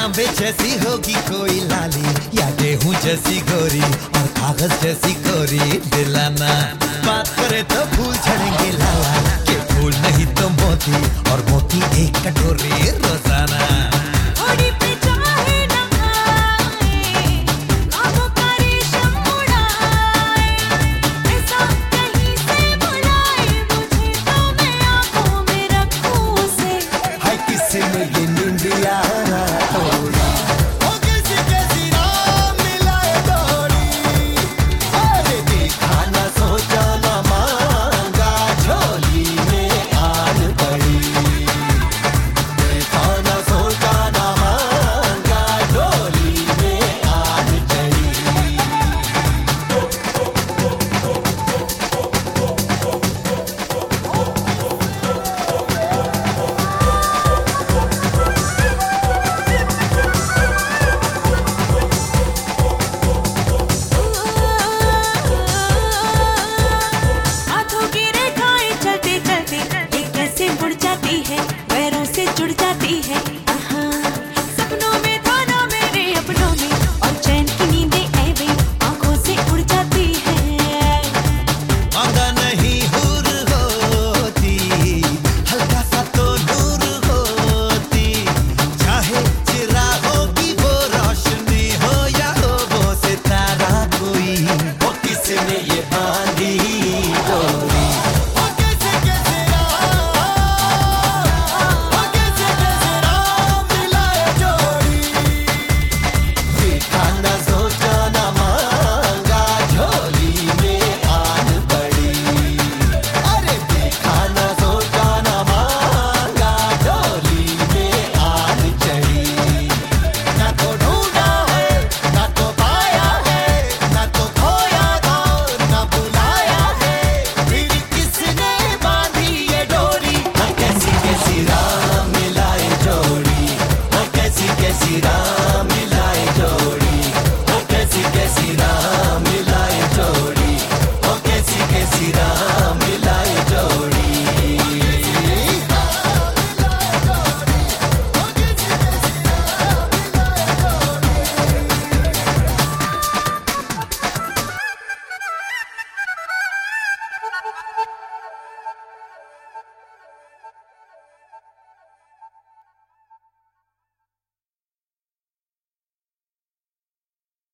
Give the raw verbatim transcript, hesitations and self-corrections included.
तांबे जैसी होगी कोई लाली, या गेहूं जैसी गोरी और कागज जैसी गोरी दिलाना। बात करे तो फूल झड़ेंगे लाला, के फूल नहीं तो मोती, और मोती एक कटोरी रोजाना। जुड़ जाती है सपनों में, थाना मेरे अपनों में, और चैन की नींदें ऐ वे आंखों से उड़ जाती है। मांगा नहीं हुर होती, हल्का सा तो नूर होती, चाहे चिरागों की वो रोशनी हो या हो वो सितारा कोई, वो किसने ये बांधी डोरी। Gira